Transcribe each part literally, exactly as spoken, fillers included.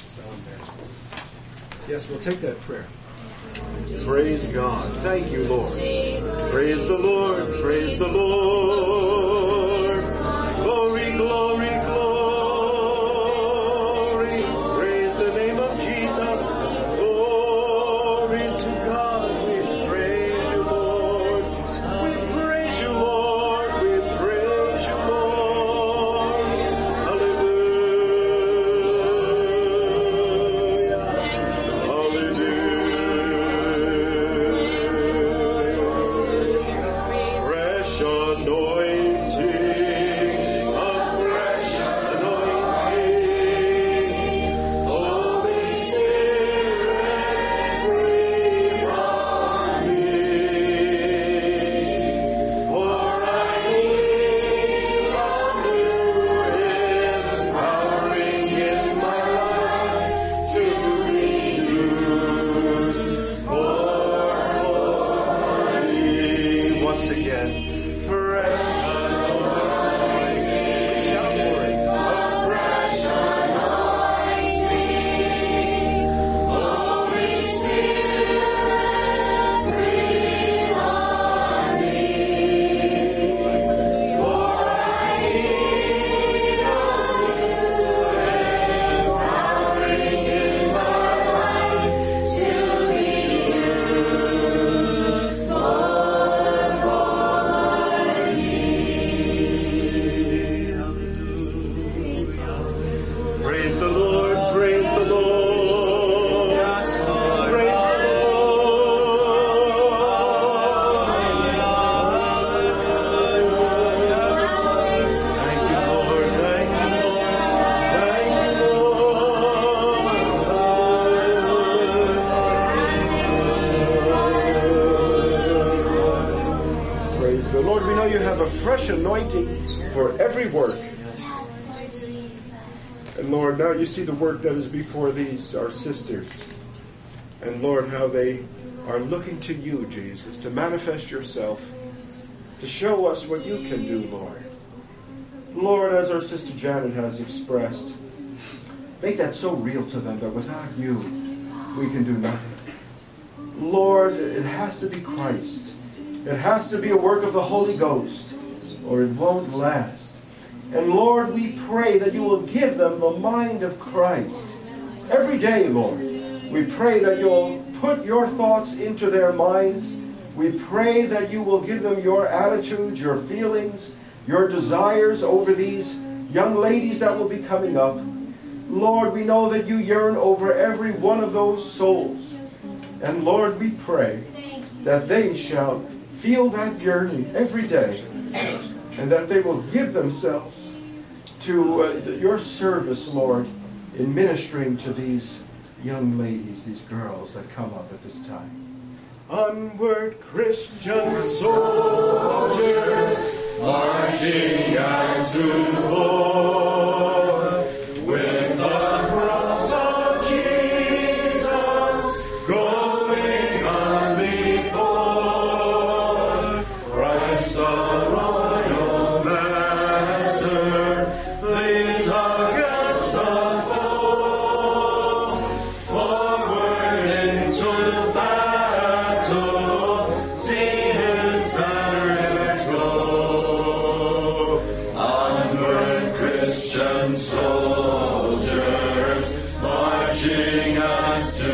Yes, we'll take that prayer. Praise God. Thank you, Lord. Praise the Lord. Praise the Lord. Glory, glory, glory. Praise the name of Jesus. Glory to God. We praise you, Lord. We praise you, Lord. We praise you, Lord. Hallelujah. Hallelujah. Fresh anointing, a fresh anointing. Holy Spirit, breathe on me. For I need a new empowering in my life to be used for thee. Once again, fresh anointing. Reach out for it. A fresh anointing. Holy Spirit, breathe on me. For I need a new empowering in my life to be used for thee. Praise the Lord, praise the Lord. Praise the Lord. Thank you, Lord. Thank you, Lord. Praise the Lord. We know you have a fresh anointing for every work. And Lord, now you see the work that is before these, our sisters. And Lord, how they are looking to you, Jesus, to manifest yourself, to show us what you can do, Lord. Lord, as our sister Janet has expressed, make that so real to them that without you, we can do nothing. Lord, it has to be Christ. It has to be a work of the Holy Ghost, or it won't last. And Lord, we pray that you will give them the mind of Christ. Every day, Lord, we pray that you'll put your thoughts into their minds. We pray that you will give them your attitudes, your feelings, your desires over these young ladies that will be coming up. Lord, we know that you yearn over every one of those souls. And Lord, we pray that they shall feel that yearning every day, and that they will give themselves to uh, your service, Lord, in ministering to these young ladies, these girls that come up at this time. Onward, Christian soldiers, marching as to war, with the cross of Jesus going on before. Christ the royal master leads against the foe, forward into battle, see his banner go. Onward, Christian soldiers, marching as to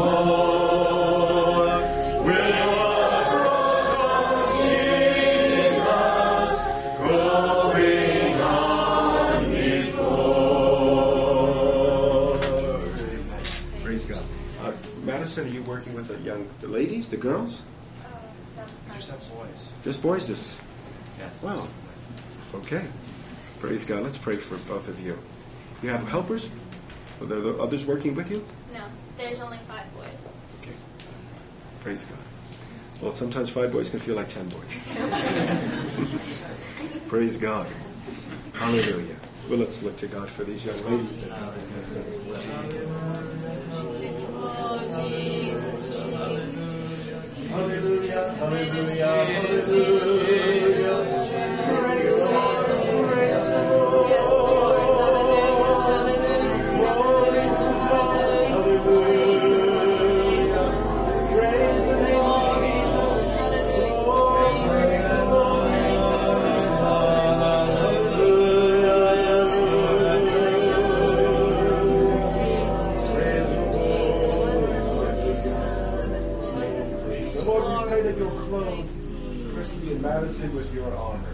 war, with the cross of Jesus going on before. Praise God. Uh, Madison, are you working with the young, the ladies, the girls? Just have boys. Just boys, this. Yes. Wow. just boys. Okay. Praise God. Let's pray for both of you. You have helpers? Are there others working with you? No, there's only five boys. Okay. Praise God. Well, sometimes five boys can feel like ten boys. Praise God. Hallelujah. Well, let's look to God for these young ladies. Hallelujah. Hallelujah. Hallelujah. Praise the Lord. Praise the Lord. Glory to God. that you'll clothe Christy and Madison with your honor.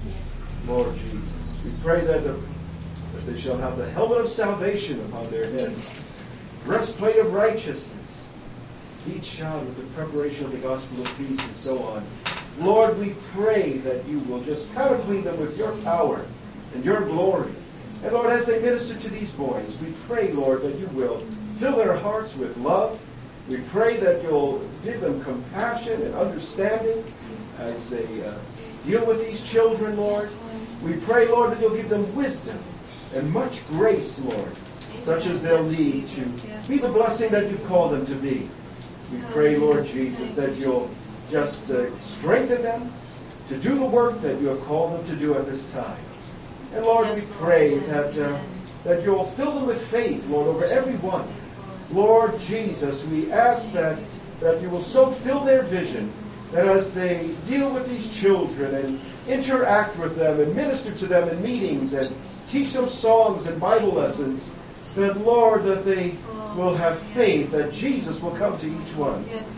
Lord Jesus, we pray that, the, that they shall have the helmet of salvation upon their heads, breastplate of righteousness, each child with the preparation of the gospel of peace, and so on. Lord, we pray that you will just panoply them with your power and your glory. And Lord, as they minister to these boys, we pray, Lord, that you will fill their hearts with love. We pray that you'll give them compassion and understanding as they uh, deal with these children, Lord. We pray, Lord, that you'll give them wisdom and much grace, Lord, such as they'll need to be the blessing that you've called them to be. We pray, Lord Jesus, that you'll just uh, strengthen them to do the work that you have called them to do at this time. And Lord, we pray that, uh, that you'll fill them with faith, Lord, over everyone. Lord Jesus, we ask that, that you will so fill their vision that as they deal with these children and interact with them and minister to them in meetings and teach them songs and Bible lessons, that, Lord, that they will have faith that Jesus will come to each one.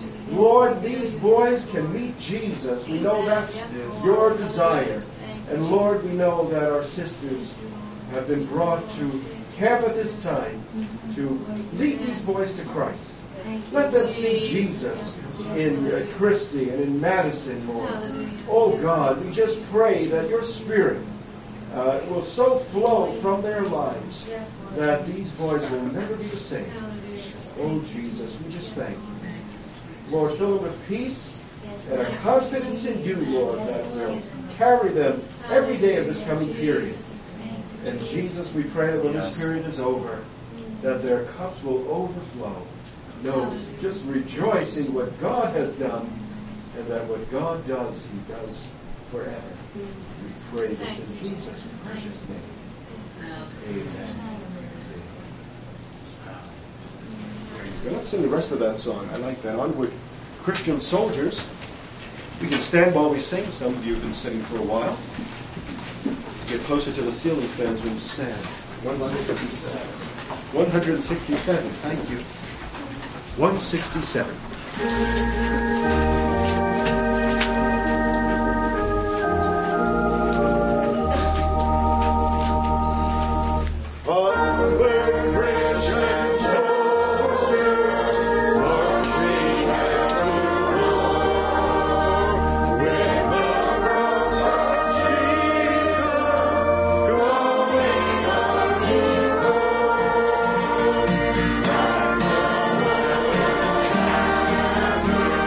Lord, these boys can meet Jesus. We know that's your desire. And Lord, we know that our sisters have been brought to camp at this time to lead these boys to Christ. Let them see Jesus in uh, Christy and in Madison, Lord. Oh God, we just pray that your Spirit uh, will so flow from their lives that these boys will never be the same. Oh Jesus, we just thank you. Lord, fill them with peace and a confidence in you, Lord, that will carry them every day of this coming period. And Jesus, we pray that when this period is over, that their cups will overflow. No, just rejoicing what God has done, and that what God does, he does forever. We pray this in Jesus' precious name. Amen. Let's sing the rest of that song. I like that. Onward, Christian soldiers. We can stand while we sing. Some of you have been sitting for a while. Get closer to the ceiling fans when you stand. one sixty-seven. one sixty-seven. Thank you. one sixty-seven. Thank you.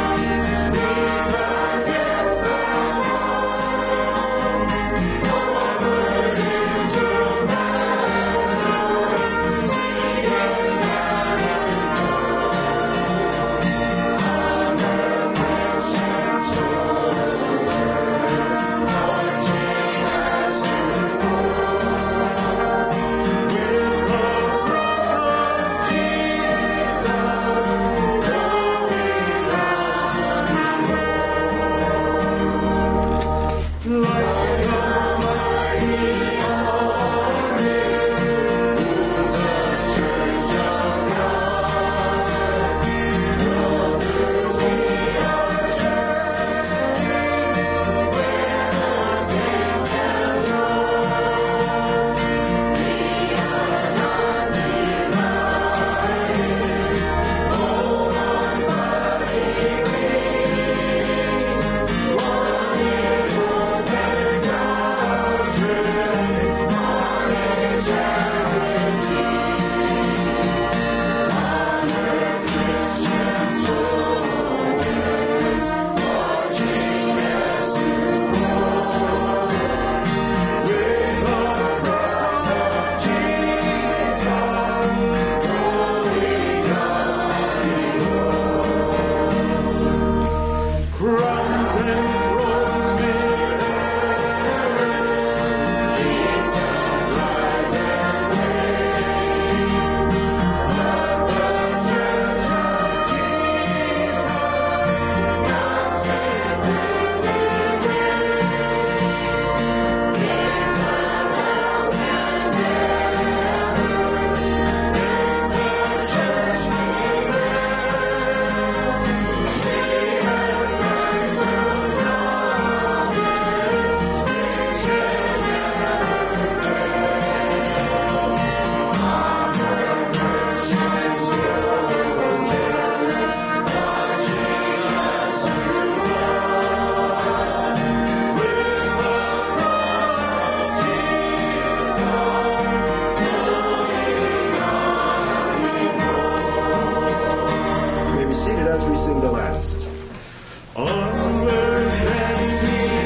it as we sing the last. Onward and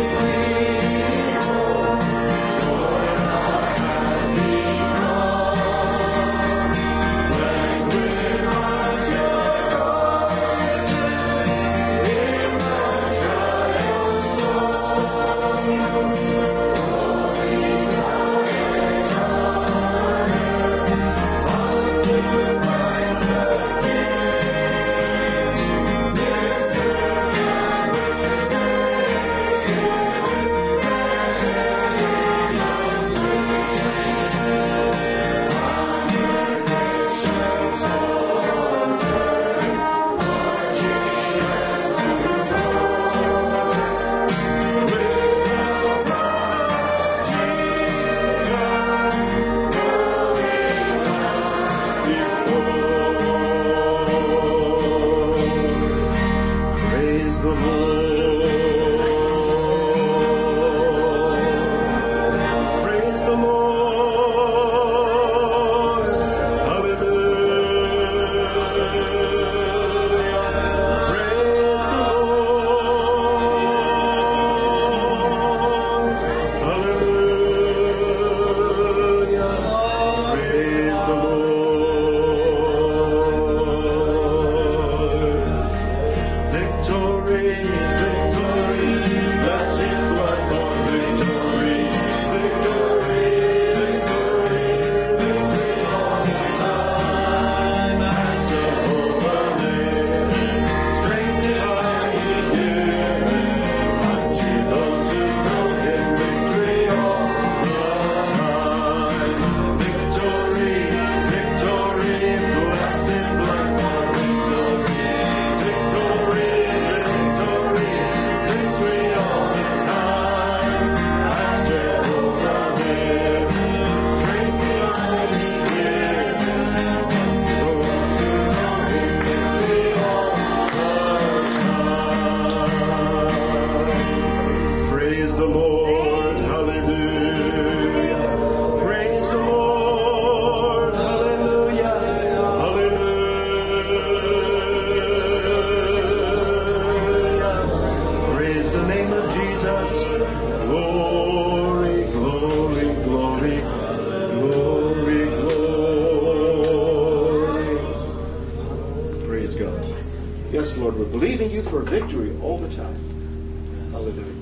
Yes, Lord, we're believing you for victory all the time. Hallelujah.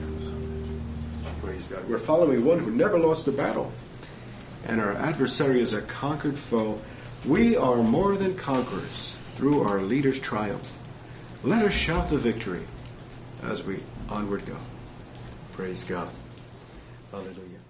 Praise God. We're following one who never lost a battle. And our adversary is a conquered foe. We are more than conquerors through our leader's triumph. Let us shout the victory as we onward go. Praise God. Hallelujah.